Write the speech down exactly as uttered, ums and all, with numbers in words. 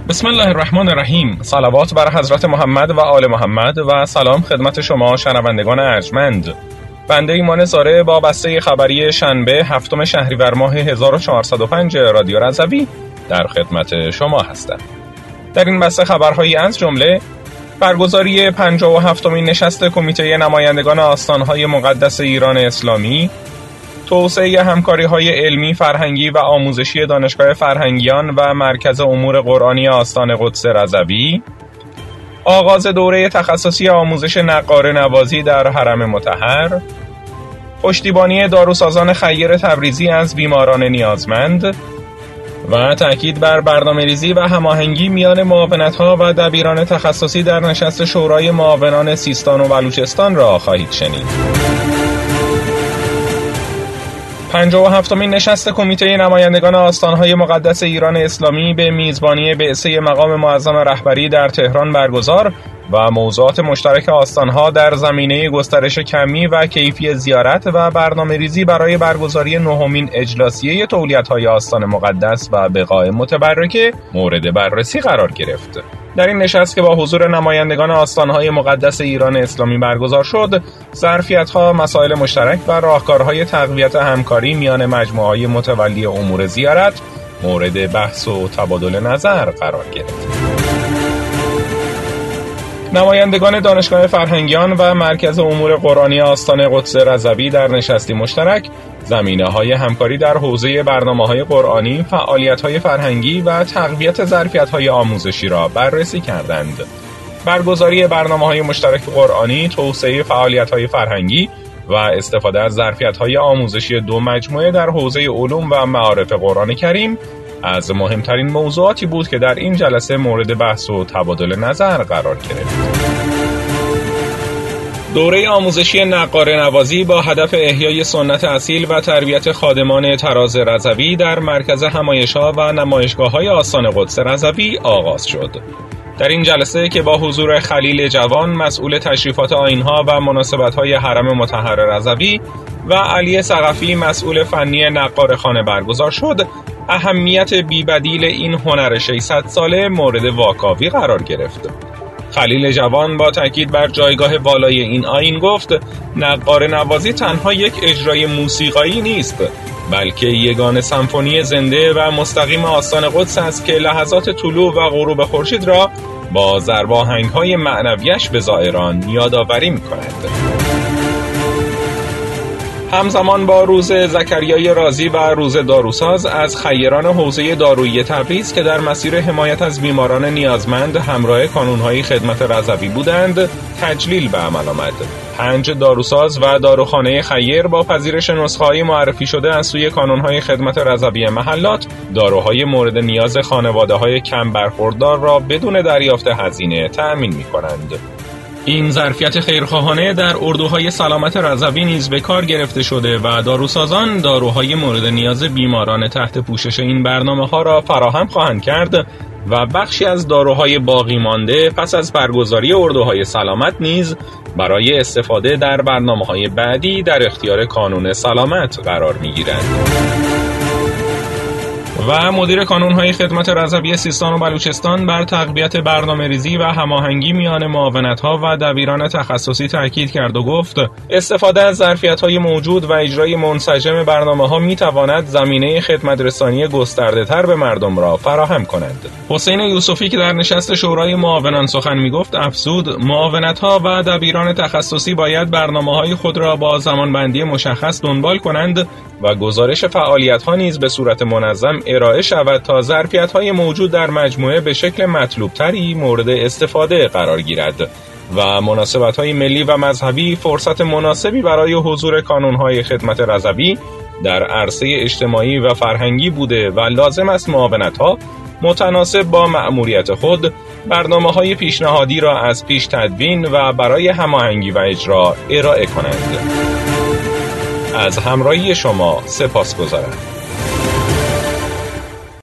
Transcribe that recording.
بسم الله الرحمن الرحیم. صلوات بر حضرت محمد و آل محمد و سلام خدمت شما شنوندگان ارجمند. بنده ایمان زاره با بسته خبری شنبه هفتم شهریور ماه هزار و چهارصد و پنج رادیو رضوی در خدمت شما هستم. در این بسته خبرهایی از جمله برگزاری پنجاه و هفتمین نشست کمیته نمایندگان آستانهای مقدس ایران اسلامی، توسعه همکاری‌های علمی، فرهنگی و آموزشی دانشگاه فرهنگیان و مرکز امور قرآنی آستان قدس رضوی، آغاز دوره تخصصی آموزش نقاره نوازی در حرم مطهر، پشتیبانی داروسازان خیر تبریزی از بیماران نیازمند و تأکید بر برنامه‌ریزی و هماهنگی میان معاونت‌ها و دبیران تخصصی در نشست شورای معاونان سیستان و بلوچستان را خواهید شنید. پنجاه و هفتمین نشست کمیته نمایندگان آستانهای مقدس ایران اسلامی به میزبانی بعثه مقام معظم رهبری در تهران برگزار و موضوعات مشترک آستانها در زمینه گسترش کمی و کیفی زیارت و برنامه‌ریزی برای برگزاری نهمین اجلاسیه تولیت‌های آستان مقدس و بقاع متبرکه مورد بررسی قرار گرفت. در این نشست که با حضور نمایندگان آستانهای مقدس ایران اسلامی برگزار شد، ظرفیت‌ها، مسائل مشترک و راهکارهای تقویت همکاری میان مجموعه‌های متولی امور زیارت مورد بحث و تبادل نظر قرار گرفت. نمایندگان دانشگاه فرهنگیان و مرکز امور قرآنی آستان قدس رضوی در نشستی مشترک زمینه‌های همکاری در حوزه برنامه‌های قرآنی، فعالیت‌های فرهنگی و تقویت ظرفیت‌های آموزشی را بررسی کردند. برگزاری برنامه‌های مشترک قرآنی، توسعه فعالیت‌های فرهنگی و استفاده از ظرفیت‌های آموزشی دو مجموعه در حوزه علوم و معارف قرآن کریم از مهمترین موضوعاتی بود که در این جلسه مورد بحث و تبادل نظر قرار گرفت. دوره آموزشی نقاره نوازی با هدف احیای سنت اصیل و تربیت خادمان طراز رضوی در مرکز همایش‌ها و نمایشگاه‌های آستان قدس رضوی آغاز شد. در این جلسه که با حضور خلیل جوان مسئول تشریفات آیین‌ها و مناسبت‌های حرم مطهر رضوی و علی ثقفی مسئول فنی نقاره‌خانه برگزار شد، اهمیت بی‌بدیل این هنر ششصد ساله مورد واکاوی قرار گرفت. خلیل جوان با تاکید بر جایگاه بالای این آیین گفت نقاره نوازی تنها یک اجرای موسیقایی نیست، بلکه یگان سمفونی زنده و مستقیم آستان قدس است که لحظات طلوع و غروب خورشید را با ضرب آهنگ‌های معنویش به زائران یادآوری می‌کند. همزمان با روز زکریای رازی و روز داروساز از خیران حوزه دارویی تبریز که در مسیر حمایت از بیماران نیازمند همراه کانون‌های خدمت رضوی بودند تجلیل به عمل آمد. پنج داروساز و داروخانه خیر با پذیرش نسخه‌های معرفی شده از سوی کانون‌های خدمت رضوی محلات داروهای مورد نیاز خانواده‌های کم برخوردار را بدون دریافت هزینه تأمین می‌کنند. این ظرفیت خیرخواهانه در اردوهای سلامت رضوی نیز به کار گرفته شده و داروسازان داروهای مورد نیاز بیماران تحت پوشش این برنامه‌ها را فراهم خواهند کرد و بخشی از داروهای باقی مانده پس از برگزاری اردوهای سلامت نیز برای استفاده در برنامه‌های بعدی در اختیار کانون سلامت قرار می‌گیرند. و مدیر کانون‌های خدمت رضوی سیستان و بلوچستان بر تقویت برنامه‌ریزی و هماهنگی میان معاونت‌ها و دبیران تخصصی تاکید کرد و گفت استفاده از ظرفیت‌های موجود و اجرای منسجم برنامه‌ها می‌تواند زمینه خدمت‌رسانی گسترده‌تر به مردم را فراهم کند. حسین یوسفی که در نشست شورای معاونان سخن می‌گفت افزود معاونت‌ها و دبیران تخصصی باید برنامه‌های خود را با زمانبندی مشخص دنبال کنند و گزارش فعالیت‌ها نیز به صورت منظم ارائه شود تا ظرفیت‌های موجود در مجموعه به شکل مطلوب‌تری مورد استفاده قرار گیرد و مناسبت‌های ملی و مذهبی فرصت مناسبی برای حضور کانون‌های خدمت رضوی در عرصه اجتماعی و فرهنگی بوده و لازم است معاونت‌ها متناسب با مأموریت خود برنامه‌های پیشنهادی را از پیش تدوین و برای هماهنگی و اجرا ارائه کنند. از همراهی شما سپاسگزارم.